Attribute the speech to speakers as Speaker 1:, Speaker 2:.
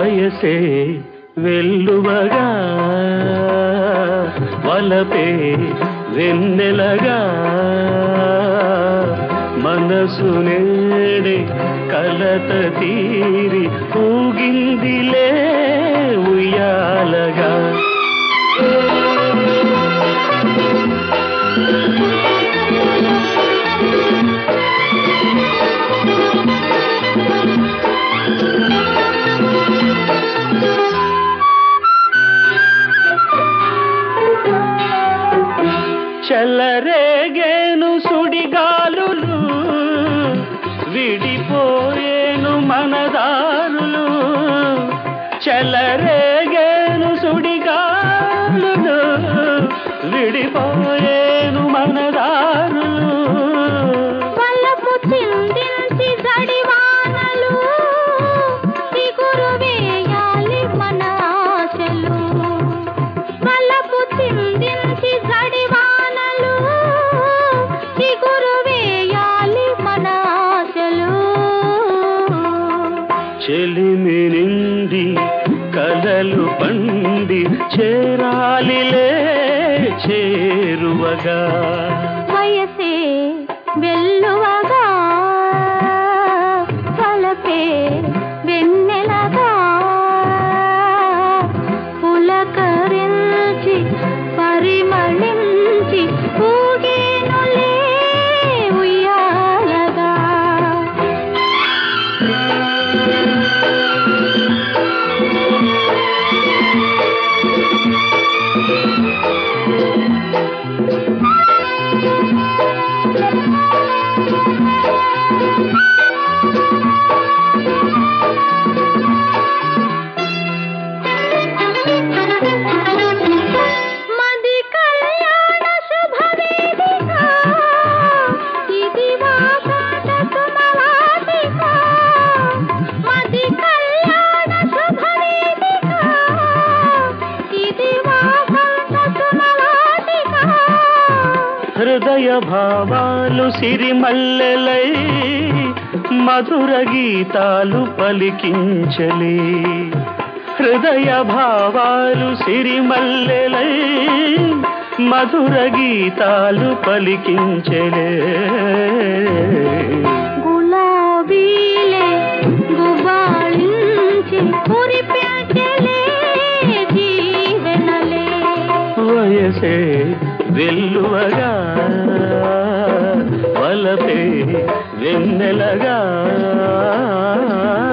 Speaker 1: వయసే వెల్లువగా వలపే వెన్నెలగా మనసు నేడే కలత తీరి ఊగిందిలే ఉయ్యాలగా చల్లరేగేను సుడిగాలులు విడిపోయేను మనదారులు చల్లరేగేను సుడిగాలులు విడిపోయేను మనదారులు
Speaker 2: వల్లపు చిందించి జడివానలు చిగురు వేయాలి మన ఆశలు వల్లపు చిందించి జడివానలు చిగురు వేయాలి మన ఆశలు
Speaker 1: చెలిమి నిండి కలలు పండి చేరాలిలే చేరువగా
Speaker 2: వయసే వెల్లువగా వలపే వెన్నెలగా పులకరించి పరిమళించి ఊగేనులే ఉయ్యాలగా మది కళ్యాణ శుభవేదిక ఇది వాకాట సుమవాసిక మది కళ్యాణ శుభవేదిక ఇది వాకాట సుమవాసిక
Speaker 1: హృదయ భావాలు సిరిమల్లెలై మధుర గీతాలు పలికించలే హృదయ భావాలు సిరిమల్లెలై మధుర గీతాలు పలికించలే
Speaker 2: గులాబీలే గుబాళించి కురిపించలే జీవనలే
Speaker 1: వయసే వెల్లువగా వలపే వెన్నెలగా